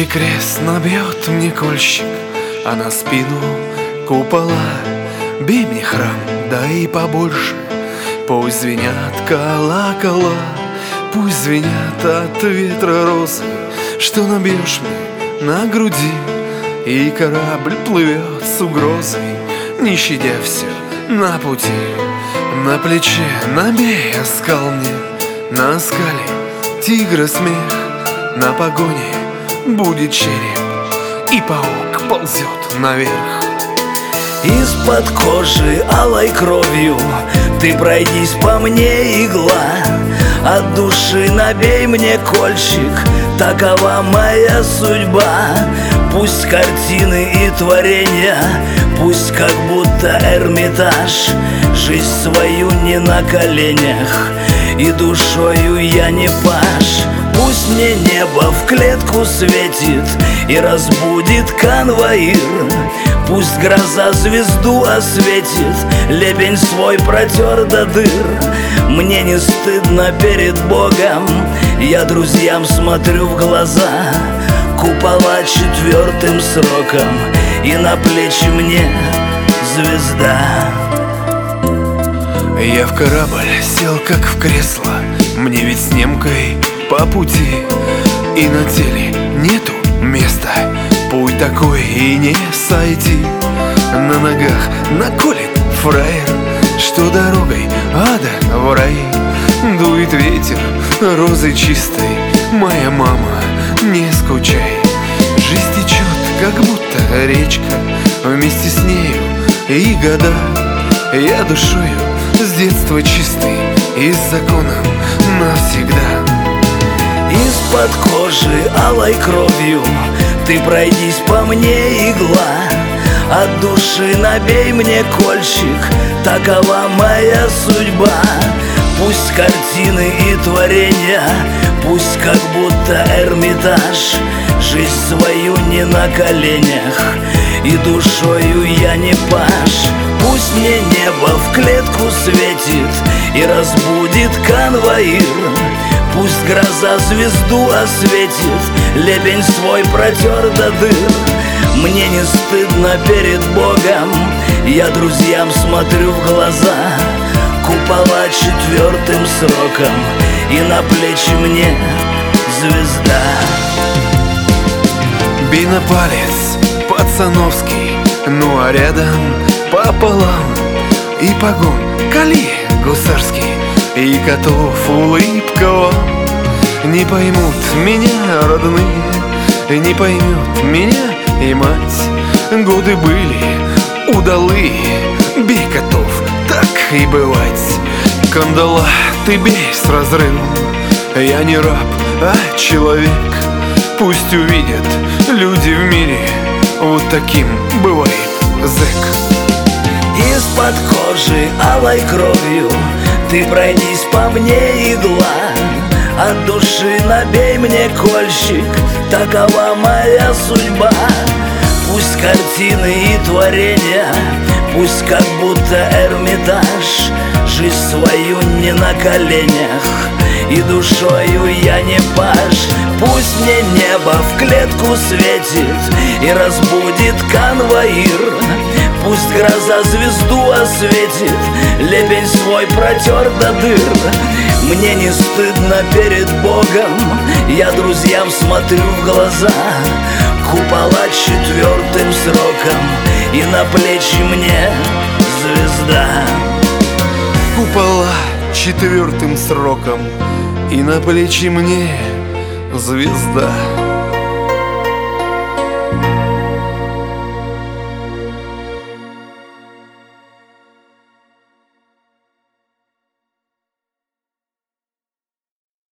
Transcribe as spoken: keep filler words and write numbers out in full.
И крест набьет мне кольщик, а на спину купола. Бей мне храм, да и побольше, пусть звенят колокола, пусть звенят от ветра розы, что набьешь мне на груди. И корабль плывет с угрозой, не щадя все на пути. На плече набей оскал мне, на скале тигра смех, на погоне будет череп, и паук ползет наверх. Из-под кожи алой кровью ты пройдись по мне, игла. От души набей мне кольчик, такова моя судьба. Пусть картины и творения, пусть как будто Эрмитаж, жизнь свою не на коленях, и душою я не паж. Пусть мне небо в клетку светит и разбудит конвоир. Пусть гроза звезду осветит, лебень свой протер до дыр. Мне не стыдно перед Богом, я друзьям смотрю в глаза. Купола четвертым сроком, и на плечи мне звезда. Я в корабль сел, как в кресло, мне ведь с немкой по пути. И на теле нету места, путь такой и не сойти. На ногах наколет фраер, что дорогой ада в рай. Дует ветер розы чистой, моя мама, не скучай. Жизнь течет, как будто речка, вместе с нею и года. Я душою с детства чистый и с законом навсегда. Из-под кожи алой кровью ты пройдись по мне, игла. От души набей мне кольчик, такова моя судьба. Пусть картины и творения, пусть как будто Эрмитаж, жизнь свою не на коленях, и душою я не паж. Пусть мне небо в клетку светит и разбудит конвоир. Пусть гроза звезду осветит, лебень свой протер до дыр. Мне не стыдно перед Богом, я друзьям смотрю в глаза. Купола четвертым сроком, и на плечи мне звезда. Бей на палец пацановский, ну а рядом пополам и погон кали гусарский, и котов улыбка вам. Не поймут меня родные, не поймет меня и мать. Годы были удалые, бей котов, так и бывать. Кандала ты бей с разрывом, я не раб, а человек. Пусть увидят люди в мире, вот таким бывает зэк. Из-под кожи алой кровью ты пройдись по мне, игла. От души набей мне кольщик, такова моя судьба. Пусть картины и творения, пусть как будто Эрмитаж, жизнь свою не на коленях, и душою я не паж. Пусть мне небо в клетку светит и разбудит конвоир. Пусть гроза звезду осветит, лебень свой протер до дыр. Мне не стыдно перед Богом, я друзьям смотрю в глаза. Купола четвертым сроком, и на плечи мне звезда. Купола четвертым сроком, и на плечи мне звезда.